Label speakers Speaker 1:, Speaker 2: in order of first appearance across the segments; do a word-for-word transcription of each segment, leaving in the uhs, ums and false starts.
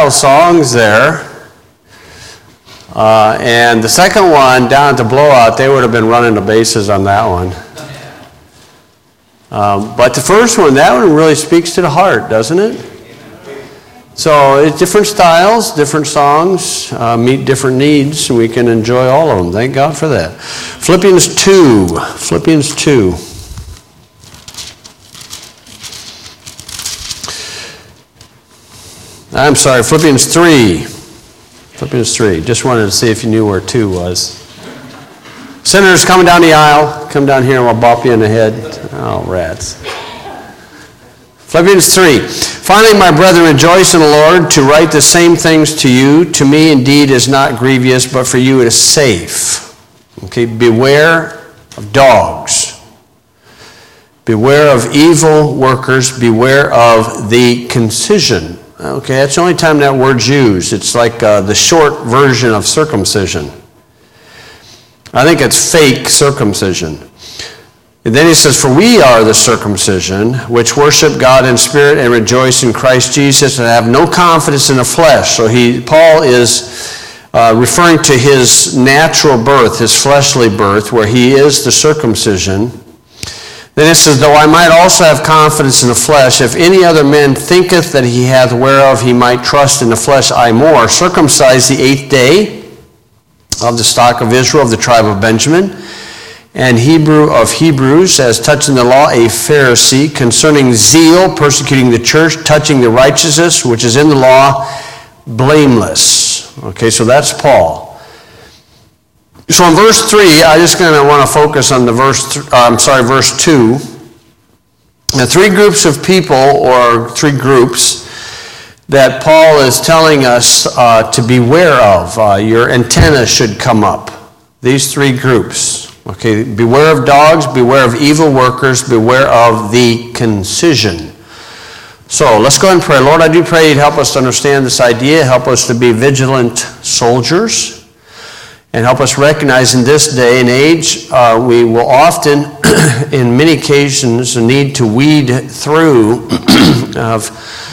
Speaker 1: style songs there. Uh, and the second one, down at the Blowout, they would have been running the bases on that one. Um, but the first one, that one really speaks to the heart, doesn't it? So it's different styles, different songs, uh, meet different needs, and we can enjoy all of them. Thank God for that. Philippians two. Philippians two. I'm sorry, Philippians three. Philippians three. Just wanted to see if you knew where two was. Sinners, coming down the aisle. Come down here and we'll bop you in the head. Oh, rats. Philippians three. Finally, my brethren, rejoice in the Lord. To write the same things to you, to me indeed is not grievous, but for you it is safe. Okay, beware of dogs. Beware of evil workers. Beware of the concision. Okay, that's the only time that word's used. It's like uh, the short version of circumcision. I think it's fake circumcision. And then he says, for we are the circumcision, which worship God in spirit and rejoice in Christ Jesus and have no confidence in the flesh. So he, Paul is uh, referring to his natural birth, his fleshly birth, where he is the circumcision. Then it says, though I might also have confidence in the flesh, if any other man thinketh that he hath whereof he might trust in the flesh, I more, circumcised the eighth day of the stock of Israel, of the tribe of Benjamin, and Hebrew of Hebrews, as touching the law, a Pharisee, concerning zeal, persecuting the church, touching the righteousness, which is in the law, blameless. Okay, so that's Paul. So in verse three, I just kind of want to focus on the verse, th- uh, I'm sorry, verse two. The three groups of people, or three groups, that Paul is telling us uh, to beware of. Uh, your antenna should come up. These three groups. Okay, beware of dogs, beware of evil workers, beware of the concision. So let's go ahead and pray. Lord, I do pray you'd help us to understand this idea, help us to be vigilant soldiers, and help us recognize in this day and age, uh, we will often, in many occasions, need to weed through of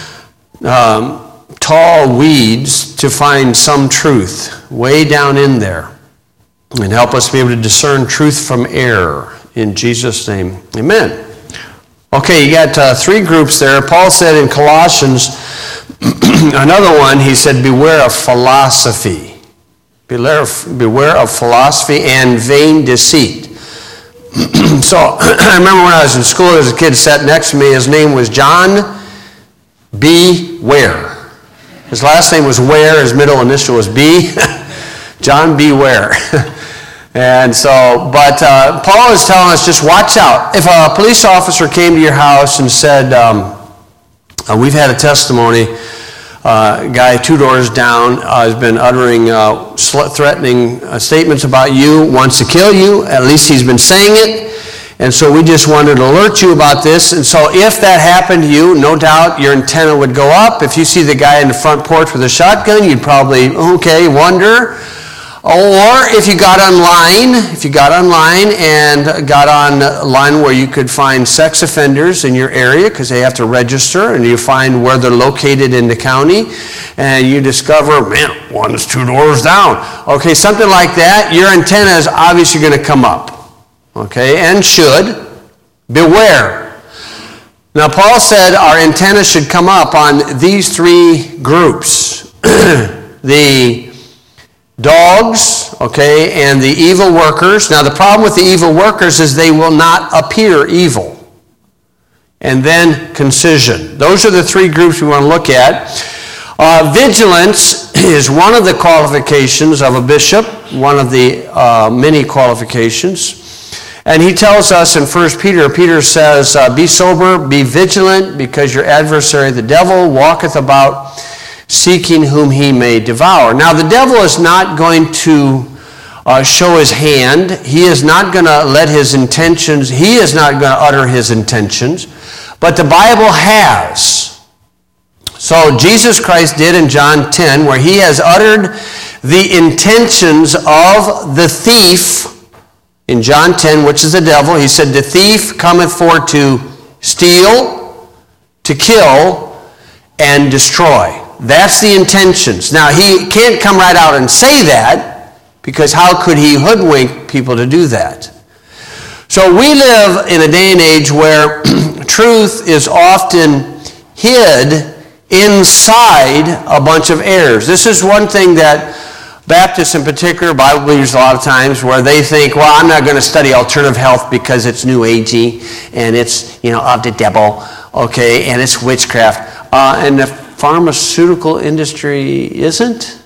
Speaker 1: um, tall weeds to find some truth way down in there. And help us be able to discern truth from error. In Jesus' name, amen. Okay, you got uh, three groups there. Paul said in Colossians, another one, he said, beware of philosophy. Beware of, beware of philosophy and vain deceit. So, I remember when I was in school, there was a kid sat next to me. His name was John B. Ware. His last name was Ware. His middle initial was B. John B. Ware. And so, but uh, Paul is telling us, just watch out. If a police officer came to your house and said, um, uh, we've had a testimony, uh, a guy two doors down uh, has been uttering uh, threatening uh, statements about you, wants to kill you, at least he's been saying it. And so we just wanted to alert you about this. And so if that happened to you, no doubt your antenna would go up. If you see the guy in the front porch with a shotgun, you'd probably, okay, wonder. Or if you got online, if you got online and got online where you could find sex offenders in your area because they have to register, and you find where they're located in the county, and you discover, man, one's two doors down. Okay, something like that, your antenna is obviously going to come up. Okay, and should. Beware. Now, Paul said our antenna should come up on these three groups. The dogs, okay, and the evil workers. Now, the problem with the evil workers is they will not appear evil. And then concision. Those are the three groups we want to look at. Uh, vigilance is one of the qualifications of a bishop, one of the uh, many qualifications. And he tells us in First Peter, Peter says, uh, be sober, be vigilant, because your adversary, the devil, walketh about seeking whom he may devour. Now, the devil is not going to uh, show his hand. He is not going to let his intentions, he is not going to utter his intentions, but the Bible has. So Jesus Christ did in John ten, where he has uttered the intentions of the thief. In John ten, which is the devil, he said, the thief cometh for to steal, to kill, and destroy. that's the intentions. Now, he can't come right out and say that, because how could he hoodwink people to do that? So we live in a day and age where truth is often hid inside a bunch of errors. This is one thing that Baptists in particular, Bible believers a lot of times, where they think, well, I'm not going to study alternative health because it's new agey and it's, you know, of the devil, okay, and it's witchcraft. Uh, and the pharmaceutical industry isn't?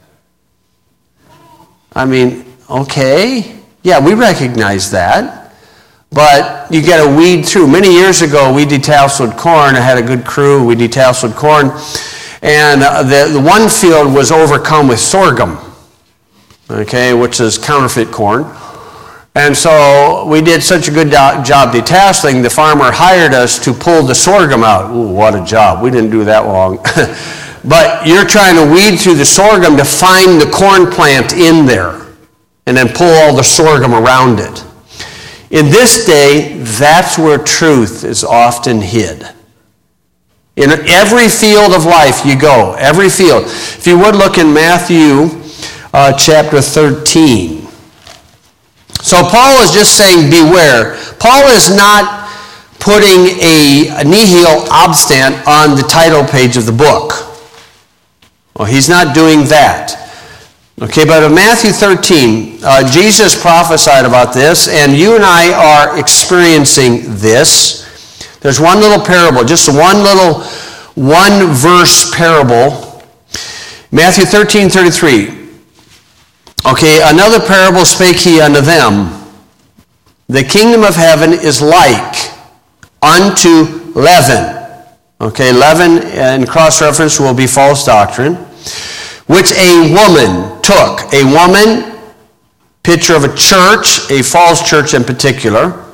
Speaker 1: I mean, okay, yeah, we recognize that. But you got to weed through. Many years ago, we detasseled corn. I had a good crew. We detasseled corn. And uh, the, the one field was overcome with sorghum, okay, which is counterfeit corn. And so we did such a good do- job detasseling, the farmer hired us to pull the sorghum out. Ooh, what a job. We didn't do that long. But you're trying to weed through the sorghum to find the corn plant in there and then pull all the sorghum around it. In this day, that's where truth is often hid. In every field of life you go, every field. If you would look in Matthew uh, chapter thirteen. So Paul is just saying, beware. Paul is not putting a, a nihil obstant on the title page of the book. Well, he's not doing that. Okay, but in Matthew thirteen, uh, Jesus prophesied about this, and you and I are experiencing this. There's one little parable, just one little one-verse parable. Matthew thirteen thirty-three. Okay, another parable spake he unto them. The kingdom of heaven is like unto leaven. Okay, leaven in cross-reference will be false doctrine, which a woman took. A woman, picture of a church, a false church in particular,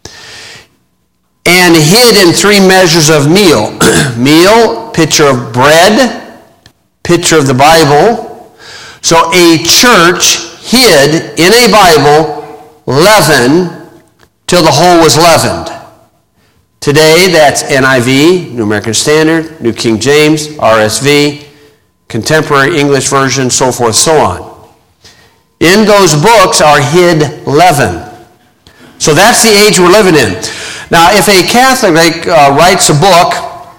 Speaker 1: and hid in three measures of meal. Meal, picture of bread, picture of the Bible. So a church hid in a Bible leaven till the whole was leavened. Today, that's N I V, New American Standard, New King James, R S V, Contemporary English Version, so forth, so on. In those books are hid leaven. So that's the age we're living in. Now, if a Catholic uh, writes a book,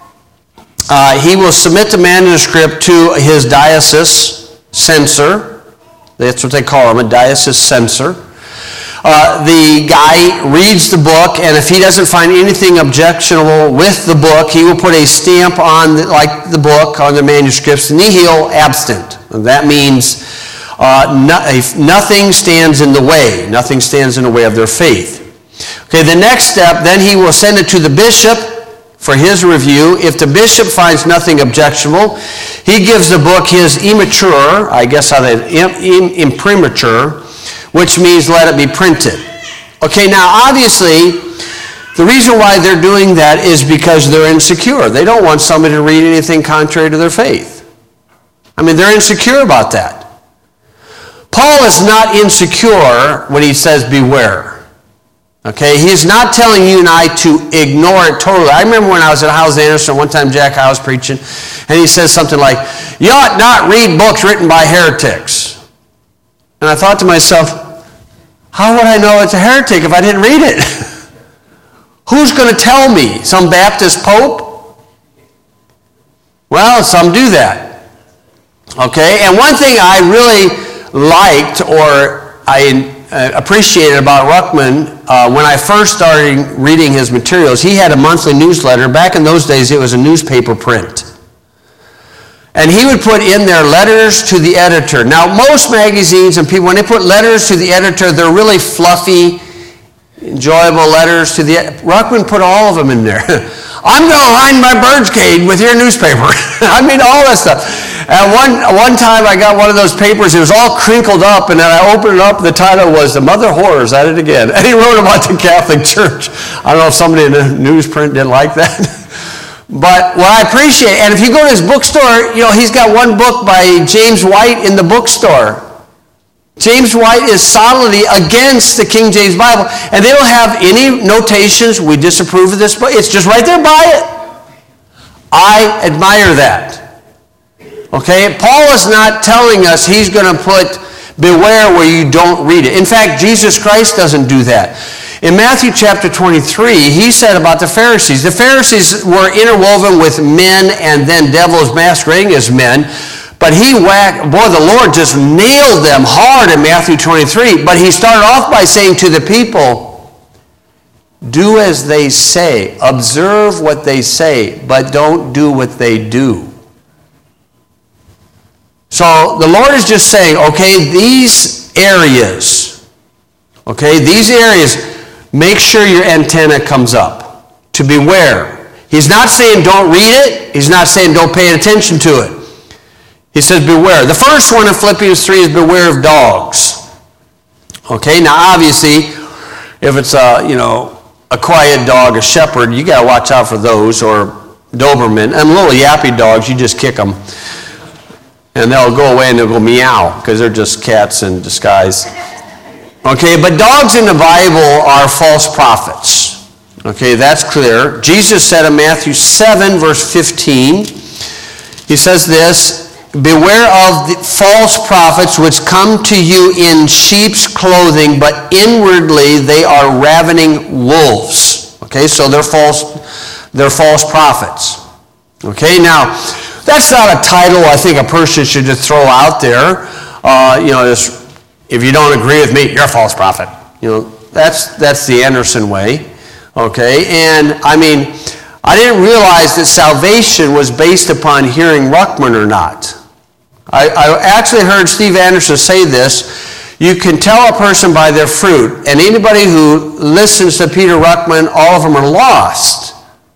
Speaker 1: uh, he will submit the manuscript to his diocese censor. That's what they call him, a diocese censor. Uh, the guy reads the book, and if he doesn't find anything objectionable with the book, he will put a stamp on, the, like the book, on the manuscripts, nihil abstant. And that means uh, no, if nothing stands in the way. Nothing stands in the way of their faith. Okay, the next step, then he will send it to the bishop for his review. If the bishop finds nothing objectionable, he gives the book his immature, I guess how they, imprimatur, which means let it be printed. Okay, now obviously, the reason why they're doing that is because they're insecure. They don't want somebody to read anything contrary to their faith. I mean, they're insecure about that. Paul is not insecure when he says beware. Okay, he is not telling you and I to ignore it totally. I remember when I was at Howes Anderson, one time Jack Howes preaching, and he says something like, you ought not read books written by heretics. And I thought to myself, how would I know it's a heretic if I didn't read it? Who's going to tell me? Some Baptist pope? Well, some do that. Okay, and one thing I really liked or I uh, appreciated about Ruckman uh, when I first started reading his materials, he had a monthly newsletter. Back in those days, it was a newspaper print. And he would put in there letters to the editor. Now, most magazines and people, when they put letters to the editor, they're really fluffy, enjoyable letters to the editor. Ruckman put all of them in there. I'm going to line my bird's cage with your newspaper. I mean, all that stuff. And one, one time I got one of those papers, it was all crinkled up, and then I opened it up, the title was The Mother Horrors at It Again. And he wrote about the Catholic Church. I don't know if somebody in the newsprint didn't like that. But what I appreciate, and if you go to his bookstore, you know, he's got one book by James White in the bookstore. James White is solidly against the King James Bible, and they don't have any notations, we disapprove of this book. It's just right there by it. I admire that. Okay? Paul is not telling us he's going to put beware where you don't read it. In fact, Jesus Christ doesn't do that. In Matthew chapter twenty-three, he said about the Pharisees, the Pharisees were interwoven with men and then devils masquerading as men, but he whacked, boy, the Lord just nailed them hard in Matthew twenty-three, but he started off by saying to the people, do as they say, observe what they say, but don't do what they do. So the Lord is just saying, okay, these areas, okay, these areas, make sure your antenna comes up. To beware. He's not saying don't read it. He's not saying don't pay attention to it. He says beware. The first one in Philippians three is beware of dogs. Okay, now obviously, if it's a, you know, a quiet dog, a shepherd, you got to watch out for those, or Doberman. And little yappy dogs, you just kick them. And they'll go away and they'll go meow, because they're just cats in disguise. Okay, but dogs in the Bible are false prophets. Okay, that's clear. Jesus said in Matthew seven, verse fifteen, he says this, beware of the false prophets which come to you in sheep's clothing, but inwardly they are ravening wolves. Okay, so they're false, they're false prophets. Okay, now, that's not a title I think a person should just throw out there. Uh, you know, this, if you don't agree with me, you're a false prophet. You know, that's that's the Anderson way. Okay, and I mean, I didn't realize that salvation was based upon hearing Ruckman or not. I, I actually heard Steve Anderson say this. You can tell a person by their fruit, and anybody who listens to Peter Ruckman, all of them are lost.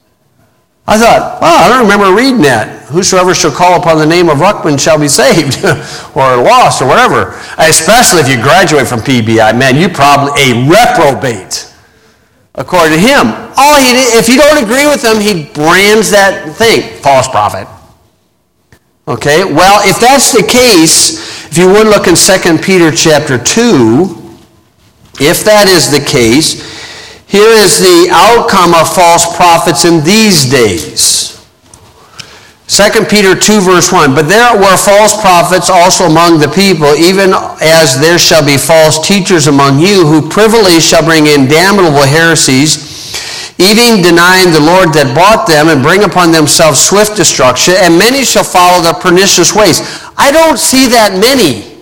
Speaker 1: I thought, wow, I don't remember reading that. Whosoever shall call upon the name of Ruckman shall be saved, or lost, or whatever. Especially if you graduate from P B I. Man, you probably a reprobate, according to him. All he did, if you don't agree with him, he brands that thing, false prophet. Okay, well, if that's the case, if you would look in Second Peter chapter two, if that is the case, here is the outcome of false prophets in these days. Second Peter two, verse one, but there were false prophets also among the people, even as there shall be false teachers among you, who privily shall bring in damnable heresies, even denying the Lord that bought them, and bring upon themselves swift destruction, and many shall follow their pernicious ways. I don't see that many.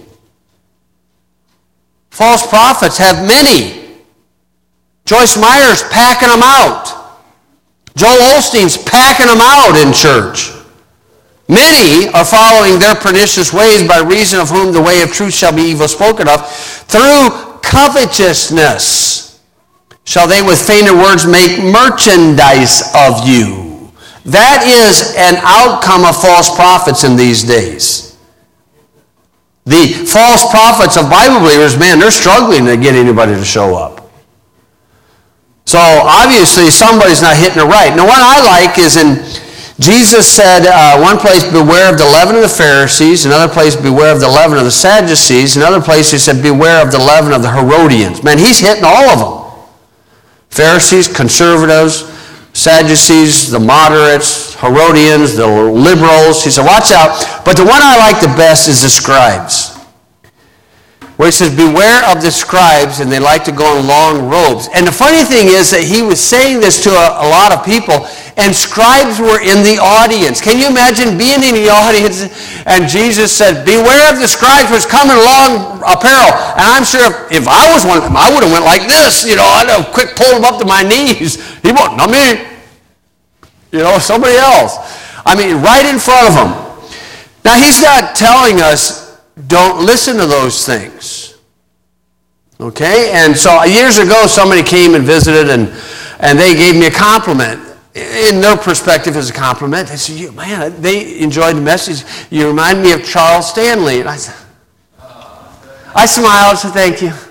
Speaker 1: False prophets have many. Joyce Meyer's packing them out. Joel Osteen's packing them out in church. Many are following their pernicious ways, by reason of whom the way of truth shall be evil spoken of. Through covetousness shall they with feigned words make merchandise of you. That is an outcome of false prophets in these days. The false prophets of Bible believers, man, they're struggling to get anybody to show up. So obviously somebody's not hitting it right. Now what I like is in, Jesus said uh, one place, beware of the leaven of the Pharisees, another place, beware of the leaven of the Sadducees, another place he said, beware of the leaven of the Herodians. Man, he's hitting all of them. Pharisees, conservatives, Sadducees, the moderates, Herodians, the liberals. He said, watch out. But the one I like the best is the scribes, where he says, beware of the scribes, and they like to go in long robes. And the funny thing is that he was saying this to a, a lot of people, and scribes were in the audience. Can you imagine being in the audience, and Jesus said, beware of the scribes which come in long apparel. And I'm sure if, if I was one of them, I would have went like this. You know, I'd have quick pulled them up to my knees. He won't, not me. You know, somebody else. I mean, right in front of them. Now, he's not telling us, don't listen to those things. Okay? And so years ago, somebody came and visited, and, and they gave me a compliment. In their perspective, as a compliment, they said, you, man, they enjoyed the message. You remind me of Charles Stanley. And I said, I smiled and said, thank you.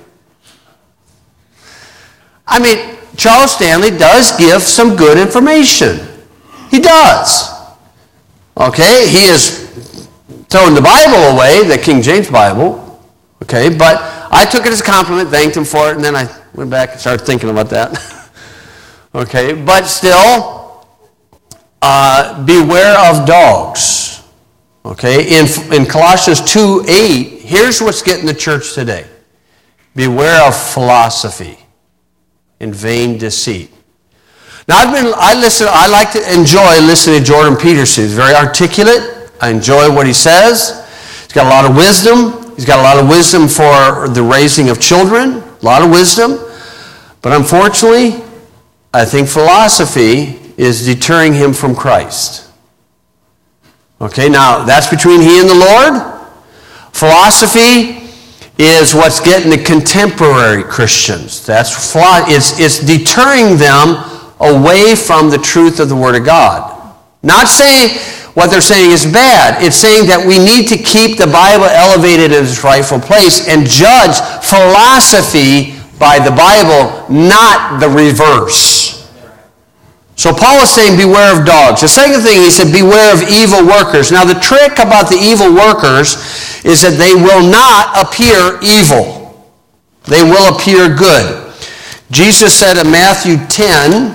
Speaker 1: I mean, Charles Stanley does give some good information. He does. Okay? He is throwing the Bible away, the King James Bible, okay, but I took it as a compliment, thanked him for it, and then I went back and started thinking about that. Okay, but still, uh, beware of dogs. Okay, in, in Colossians two eight, here's what's getting the church today. Beware of philosophy and vain deceit. Now, I've been, I listen, I like to enjoy listening to Jordan Peterson. He's very articulate. I enjoy what he says. He's got a lot of wisdom. He's got a lot of wisdom for the raising of children, a lot of wisdom. But unfortunately, I think philosophy is deterring him from Christ. Okay, now that's between he and the Lord. Philosophy is what's getting the contemporary Christians. That's it's, it's deterring them away from the truth of the Word of God. Not saying what they're saying is bad. It's saying that we need to keep the Bible elevated in its rightful place and judge philosophy by the Bible, not the reverse. So Paul is saying, beware of dogs. The second thing, he said, beware of evil workers. Now the trick about the evil workers is that they will not appear evil. They will appear good. Jesus said in Matthew ten,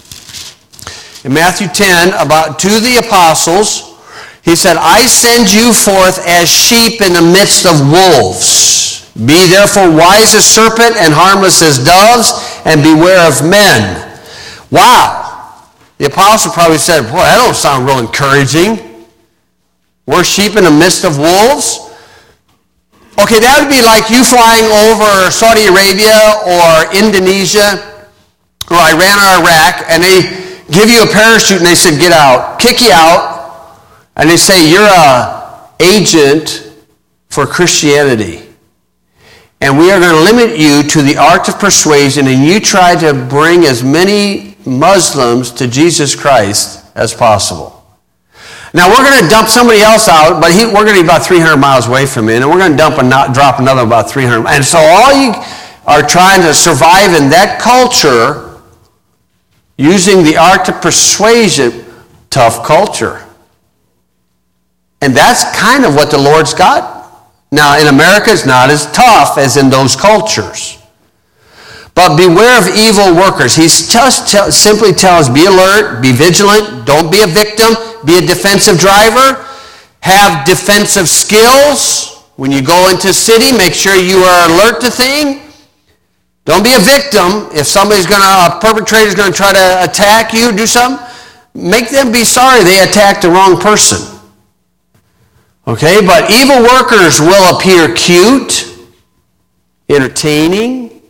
Speaker 1: in Matthew ten, about to the apostles, he said, I send you forth as sheep in the midst of wolves. Be therefore wise as serpent and harmless as doves, and beware of men. Wow. The apostle probably said, boy, that don't sound real encouraging. We're sheep in the midst of wolves? Okay, that would be like you flying over Saudi Arabia or Indonesia or Iran or Iraq, and they give you a parachute and they said, get out, kick you out, and they say, you're an agent for Christianity. And we are going to limit you to the art of persuasion, and you try to bring as many Muslims to Jesus Christ as possible. Now, we're going to dump somebody else out, but he, we're going to be about three hundred miles away from him, and we're going to dump and not drop another about three hundred. And so all you are trying to survive in that culture using the art of persuasion, tough culture. And that's kind of what the Lord's got. Now, in America, it's not as tough as in those cultures. But beware of evil workers. He just tell, simply tells, be alert, be vigilant, don't be a victim, be a defensive driver, have defensive skills. When you go into a city, make sure you are alert to things. Don't be a victim. If somebody's going to, a perpetrator is going to try to attack you, do something, make them be sorry they attacked the wrong person. Okay, but evil workers will appear cute, entertaining,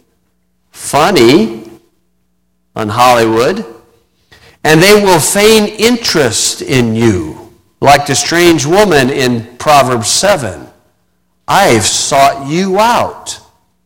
Speaker 1: funny on Hollywood, and they will feign interest in you, like the strange woman in Proverbs seven. I've sought you out.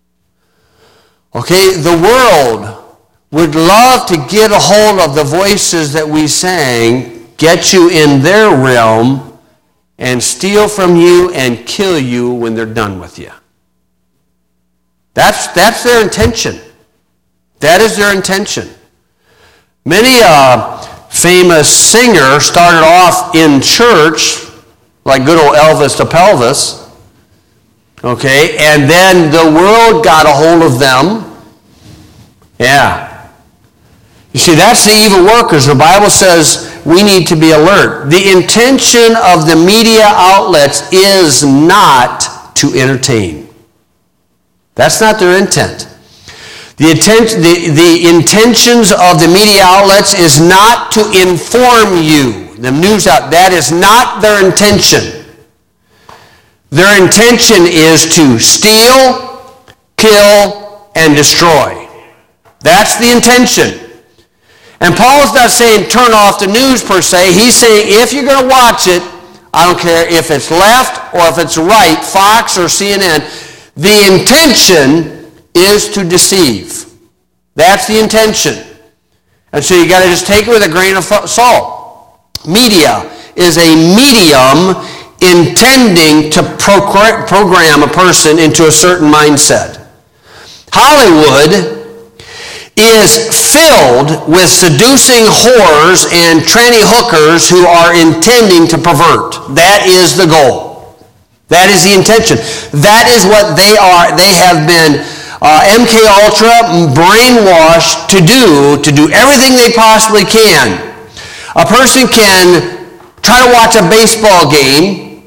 Speaker 1: Okay, the world would love to get a hold of the voices that we sang, get you in their realm, and steal from you and kill you when they're done with you. That's, that's their intention. That is their intention. Many uh, famous singers started off in church, like good old Elvis to Pelvis, okay, and then the world got a hold of them. Yeah. You see, that's the evil workers. The Bible says we need to be alert. The intention of the media outlets is not to entertain. That's not their intent. The, intent, the, the intentions of the media outlets is not to inform you. The news out, that is not their intention. Their intention is to steal, kill, and destroy. That's the intention. And Paul's not saying turn off the news per se. He's saying if you're going to watch it, I don't care if it's left or if it's right, Fox or C N N, the intention is to deceive. That's the intention. And so you got to just take it with a grain of salt. Media is a medium intending to program a person into a certain mindset. Hollywood is filled with seducing whores and tranny hookers who are intending to pervert. That is the goal. That is the intention. That is what they are. They have been uh, M K Ultra brainwashed to do, to do everything they possibly can. A person can try to watch a baseball game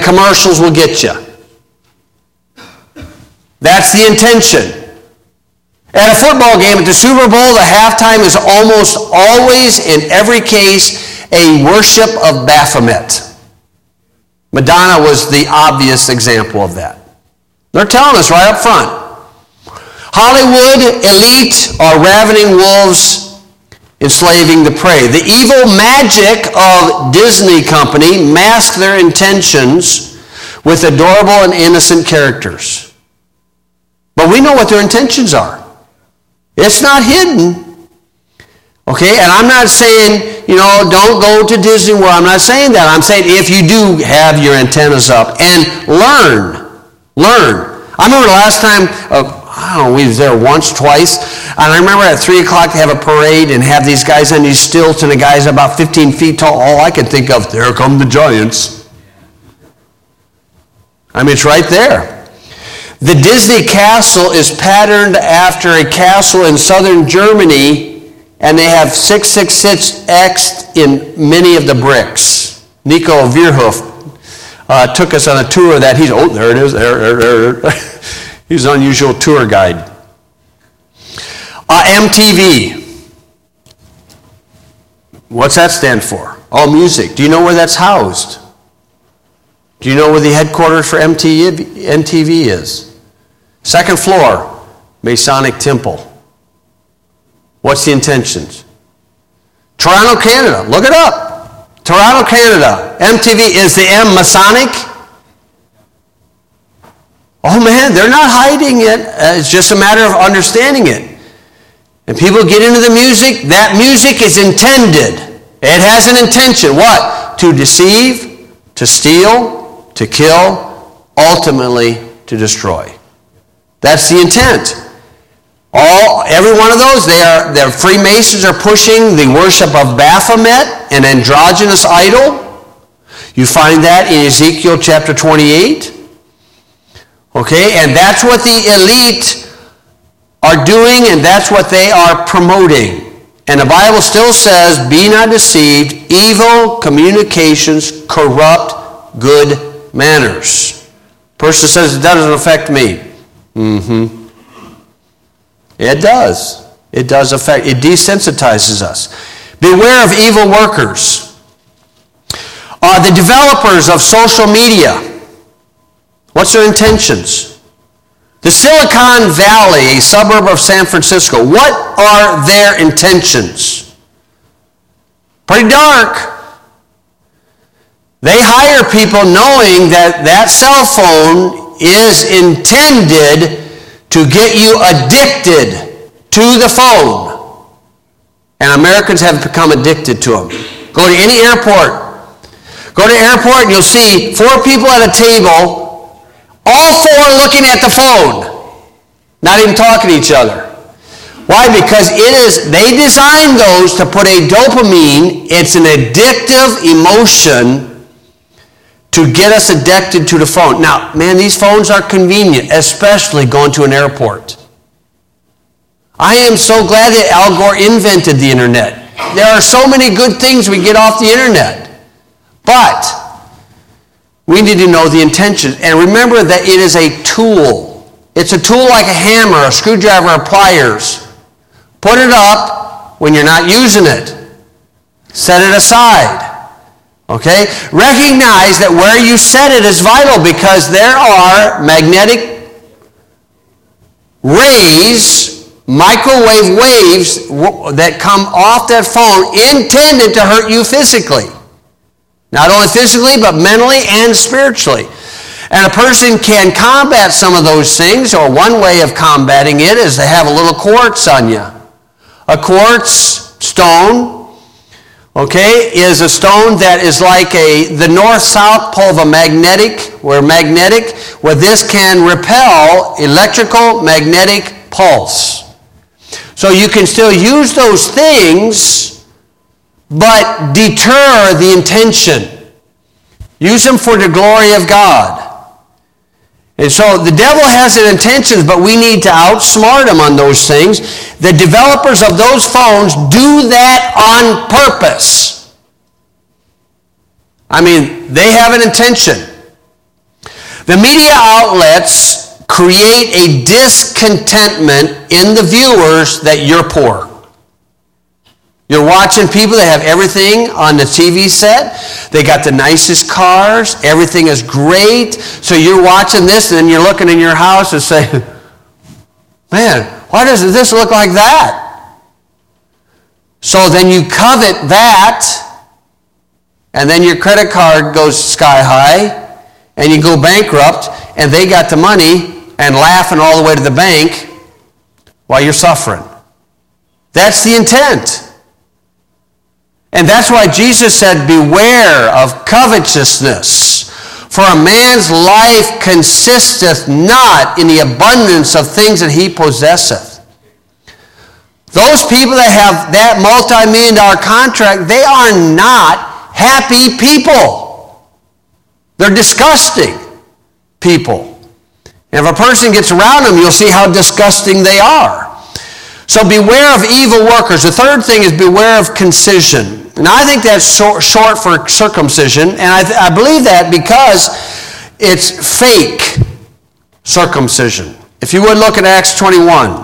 Speaker 1: commercials will get you. That's the intention. At a football game, at the Super Bowl, the halftime is almost always, in every case, a worship of Baphomet. Madonna was the obvious example of that. They're telling us right up front. Hollywood elite are ravening wolves enslaving the prey. The evil magic of Disney Company masks their intentions with adorable and innocent characters. But we know what their intentions are. It's not hidden. Okay, and I'm not saying, you know, don't go to Disney World. I'm not saying that. I'm saying if you do have your antennas up and learn, learn. I remember the last time, uh, I don't know, we was there once, twice, and I remember at three o'clock they have a parade and have these guys on these stilts, and the guy's about fifteen feet tall. All I could think of, there come the giants. I mean, it's right there. The Disney castle is patterned after a castle in southern Germany, and they have six six six X'd in many of the bricks. Nico Vierhoff uh, took us on a tour of that. He's, oh, there it is, there, there, there. He's an unusual tour guide. Uh, M T V. What's that stand for? Oh, music. Do you know where that's housed? Do you know where the headquarters for M T V is? Second floor, Masonic Temple. What's the intentions? Toronto, Canada. Look it up. Toronto, Canada. M T V. Is the M Masonic? Oh man, they're not hiding it. Uh, it's just a matter of understanding it. And people get into the music. That music is intended. It has an intention. What? To deceive, to steal, to kill, ultimately to destroy. That's the intent. All, every one of those, they are, the Freemasons are pushing the worship of Baphomet, an androgynous idol. You find that in Ezekiel chapter twenty-eight. Okay, and that's what the elite are doing, and that's what they are promoting. And the Bible still says, be not deceived, evil communications corrupt good manners. Person says, it doesn't affect me. Mm-hmm. It does. It does affect, it desensitizes us. Beware of evil workers. Uh, the developers of social media. What's their intentions? The Silicon Valley, a suburb of San Francisco, what are their intentions? Pretty dark. They hire people knowing that that cell phone is intended to get you addicted to the phone. And Americans have become addicted to them. Go to any airport. Go to the airport and you'll see four people at a table, all four looking at the phone, not even talking to each other. Why? Because it is, they designed those to put a dopamine, it's an addictive emotion to get us addicted to the phone. Now, man, these phones are convenient, especially going to an airport. I am so glad that Al Gore invented the internet. There are so many good things we get off the internet. But we need to know the intention. And remember that it is a tool. It's a tool like a hammer, a screwdriver, or pliers. Put it up when you're not using it. Set it aside. Okay? Recognize that where you set it is vital, because there are magnetic rays, microwave waves that come off that phone intended to hurt you physically. Not only physically, but mentally and spiritually. And a person can combat some of those things, or one way of combating it is to have a little quartz on you. A quartz stone, okay, is a stone that is like a the north-south pole of a magnetic, where magnetic, where this can repel electrical magnetic pulse. So you can still use those things, but deter the intention. Use them for the glory of God. And so the devil has his intentions, but we need to outsmart him on those things. The developers of those phones do that on purpose. I mean, they have an intention. The media outlets create a discontentment in the viewers that you're poor. You're watching people that have everything on the T V set. They got the nicest cars. Everything is great. So you're watching this and then you're looking in your house and saying, man, why doesn't this look like that? So then you covet that, and then your credit card goes sky high, and you go bankrupt, and they got the money and laughing all the way to the bank while you're suffering. That's the intent. And that's why Jesus said, beware of covetousness, for a man's life consisteth not in the abundance of things that he possesseth. Those people that have that multi-million dollar contract, they are not happy people. They're disgusting people. And if a person gets around them, you'll see how disgusting they are. So beware of evil workers. The third thing is beware of concision. And I think that's short for circumcision. And I, th- I believe that because it's fake circumcision. If you would look at Acts twenty-one.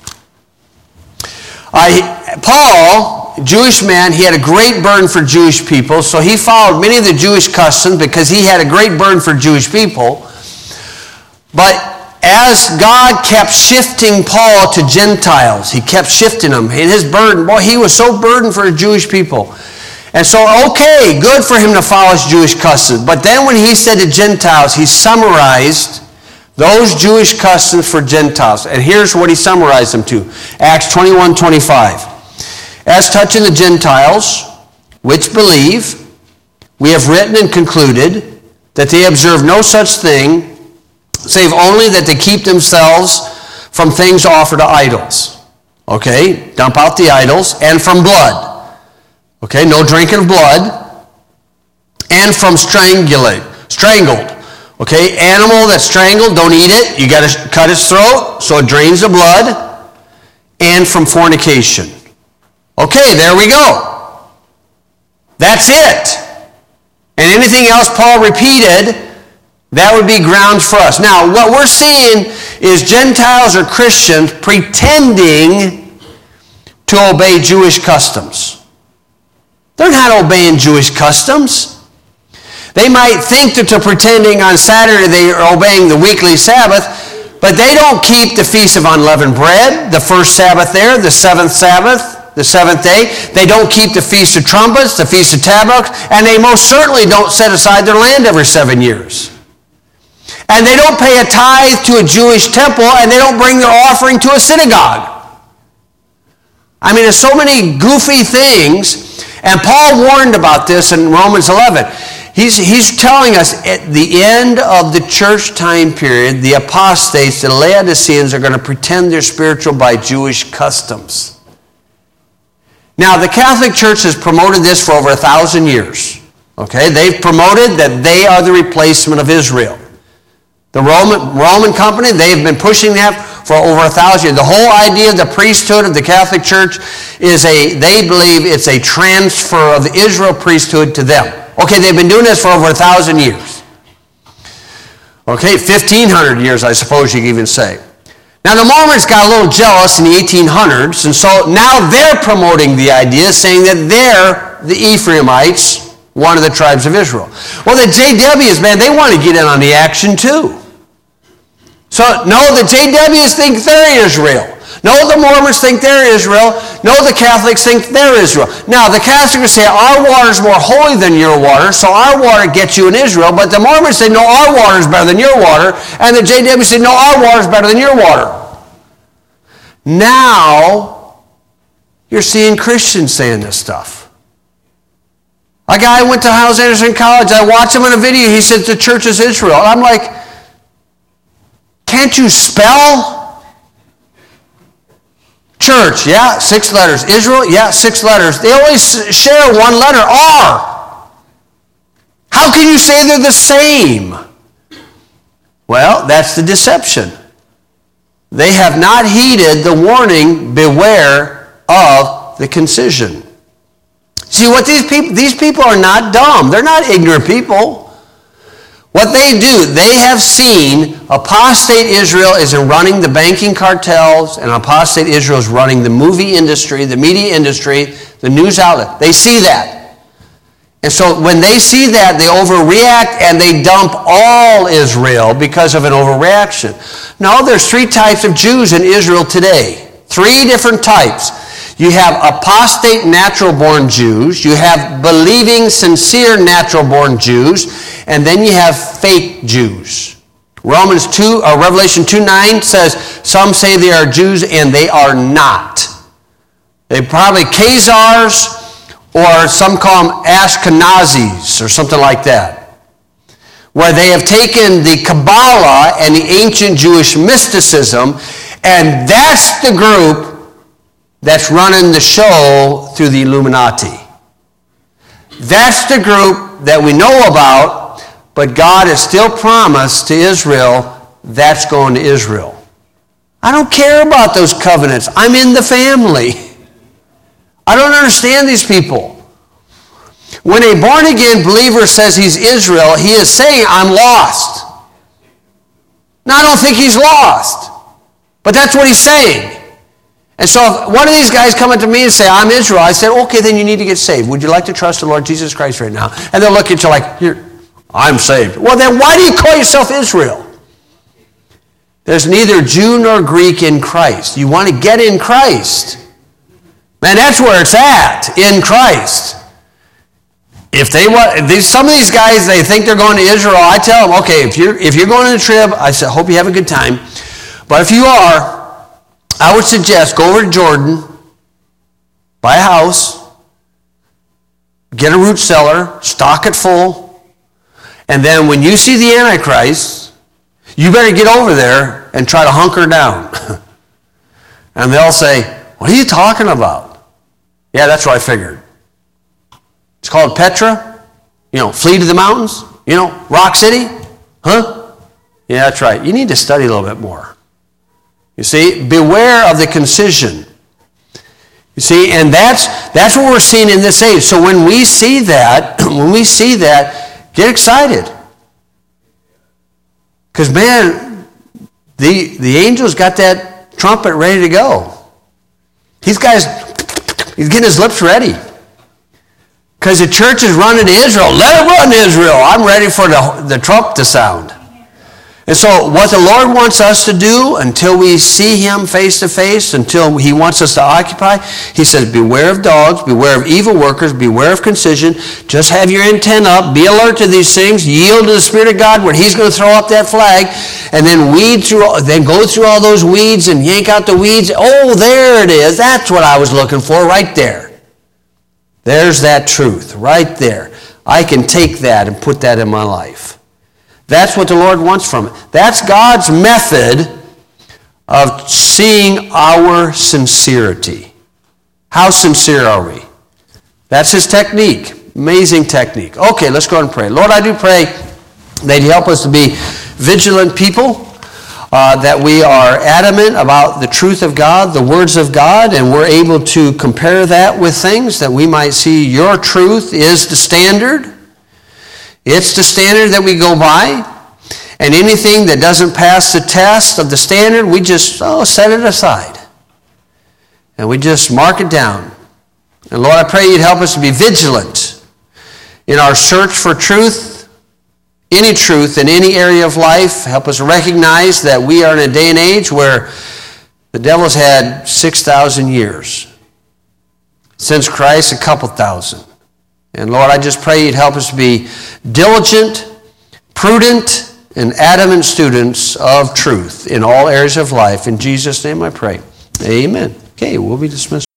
Speaker 1: I, Paul, Jewish man, he had a great burden for Jewish people. So he followed many of the Jewish customs because he had a great burden for Jewish people. But as God kept shifting Paul to Gentiles, he kept shifting them. And his burden, boy, he was so burdened for Jewish people. And so, okay, good for him to follow his Jewish customs. But then when he said to Gentiles, he summarized those Jewish customs for Gentiles. And here's what he summarized them to. Acts twenty-one twenty-five. As touching the Gentiles, which believe, we have written and concluded that they observe no such thing, save only that they keep themselves from things offered to idols. Okay, dump out the idols. And from blood. Okay, no drinking of blood. And from strangulate, strangled. Okay, animal that's strangled, don't eat it. You got to cut its throat so it drains the blood. And from fornication. Okay, there we go. That's it. And anything else Paul repeated, that would be grounds for us. Now, what we're seeing is Gentiles or Christians pretending to obey Jewish customs. They're not obeying Jewish customs. They might think that they're pretending on Saturday they are obeying the weekly Sabbath, but they don't keep the Feast of Unleavened Bread, the first Sabbath there, the seventh Sabbath, the seventh day. They don't keep the Feast of Trumpets, the Feast of Tabernacles, and they most certainly don't set aside their land every seven years. And they don't pay a tithe to a Jewish temple, and they don't bring their offering to a synagogue. I mean, there's so many goofy things, and Paul warned about this in Romans eleven. He's, he's telling us at the end of the church time period, the apostates, the Laodiceans, are going to pretend they're spiritual by Jewish customs. Now, the Catholic Church has promoted this for over a thousand years. Okay, they've promoted that they are the replacement of Israel. The Roman, Roman company, they've been pushing that for over a thousand years. The whole idea of the priesthood of the Catholic Church is a, they believe it's a transfer of the Israel priesthood to them. Okay, they've been doing this for over a thousand years. Okay, fifteen hundred years, I suppose you could even say. Now, the Mormons got a little jealous in the eighteen hundreds, and so now they're promoting the idea, saying that they're the Ephraimites, one of the tribes of Israel. Well, the J Ws, man, they want to get in on the action too. So, no, the J Ws think they're Israel. No, the Mormons think they're Israel. No, the Catholics think they're Israel. Now, the Catholics say our water is more holy than your water, so our water gets you in Israel. But the Mormons say, no, our water is better than your water. And the J Ws say, no, our water is better than your water. Now, you're seeing Christians saying this stuff. A guy went to Hyles Anderson College. I watched him in a video. He said the church is Israel. And I'm like, can't you spell? Church, yeah, six letters. Israel, yeah, six letters. They always share one letter, R. How can you say they're the same? Well, that's the deception. They have not heeded the warning, beware of the concision. See, what these people, these people are not dumb. They're not ignorant people. What they do, they have seen apostate Israel is running the banking cartels, and apostate Israel is running the movie industry, the media industry, the news outlet. They see that. And so when they see that, they overreact and they dump all Israel because of an overreaction. No, there's three types of Jews in Israel today. Three different types. You have apostate natural-born Jews, you have believing, sincere natural-born Jews, and then you have fake Jews. Romans two, or Revelation two nine says, some say they are Jews and they are not. They're probably Khazars, or some call them Ashkenazis, or something like that, where they have taken the Kabbalah and the ancient Jewish mysticism, and that's the group that's running the show through the Illuminati. That's the group that we know about, but God has still promised to Israel that's going to Israel. I don't care about those covenants. I'm in the family. I don't understand these people. When a born-again believer says he's Israel, he is saying, I'm lost. Now, I don't think he's lost, but that's what he's saying. And so if one of these guys come up to me and say, I'm Israel, I said, okay, then you need to get saved. Would you like to trust the Lord Jesus Christ right now? And they'll look at you like, Here, I'm saved. Well, then why do you call yourself Israel? There's neither Jew nor Greek in Christ. You want to get in Christ. Man, that's where it's at, in Christ. If they want, these, some of these guys, they think they're going to Israel. I tell them, okay, if you're if you're going on a trip, I say, hope you have a good time. But if you are, I would suggest go over to Jordan, buy a house, get a root cellar, stock it full, and then when you see the Antichrist, you better get over there and try to hunker down. And they'll say, what are you talking about? Yeah, that's what I figured. It's called Petra. You know, flee to the mountains. You know, Rock City. Huh? Yeah, that's right. You need to study a little bit more. You see, beware of the concision. You see, and that's that's what we're seeing in this age. So when we see that, when we see that, get excited. Because man, the the angel's got that trumpet ready to go. He's got his, he's getting his lips ready. Because the church is running to Israel. Let it run to Israel. I'm ready for the, the trump to sound. And so what the Lord wants us to do until we see him face to face, until he wants us to occupy, he says, beware of dogs, beware of evil workers, beware of concision. Just have your intent up. Be alert to these things. Yield to the Spirit of God when he's going to throw up that flag. And then weed through, then go through all those weeds and yank out the weeds. Oh, there it is. That's what I was looking for right there. There's that truth right there. I can take that and put that in my life. That's what the Lord wants from it. That's God's method of seeing our sincerity. How sincere are we? That's his technique. Amazing technique. Okay, let's go ahead and pray. Lord, I do pray that you help us to be vigilant people, uh, that we are adamant about the truth of God, the words of God, and we're able to compare that with things that we might see your truth is the standard. It's the standard that we go by. And anything that doesn't pass the test of the standard, we just, oh, set it aside. And we just mark it down. And Lord, I pray you'd help us to be vigilant in our search for truth, any truth in any area of life. Help us recognize that we are in a day and age where the devil's had six thousand years. Since Christ, a couple thousand. And Lord, I just pray you'd help us to be diligent, prudent, and adamant students of truth in all areas of life. In Jesus' name I pray. Amen. Okay, we'll be dismissed.